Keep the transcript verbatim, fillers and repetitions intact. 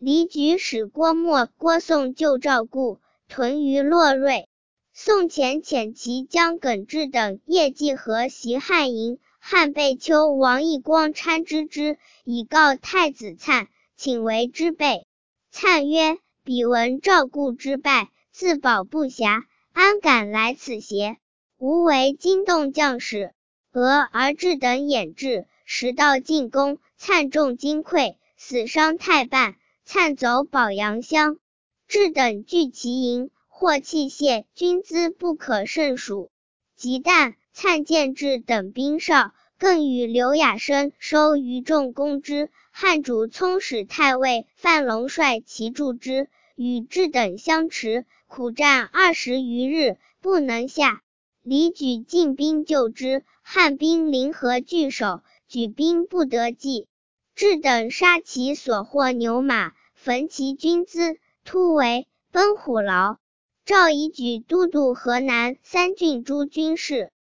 李举使郭沫、郭颂救赵固，屯于洛瑞。宋遣遣骑将耿志等夜骑河袭汉营，汉被丘王义光参知之，以告太子粲，请为之备。粲曰：彼闻赵固之败，自保不暇，安敢来此邪？吾为惊动将士，俄而志等掩至，时到进攻，粲中金溃，死伤太半。粲走保阳乡，志等聚其营，获器械军资不可胜数。及旦，粲见志等兵少，更与刘雅生收余众攻之。汉主聪使太尉范龙率其助之，与志等相持，苦战二十余日，不能下。李举进兵救之，汉兵临河拒守，举兵不得济。志等杀其所获牛马，焚其军资，突围，奔虎牢。赵以举都督河南三郡诸军事。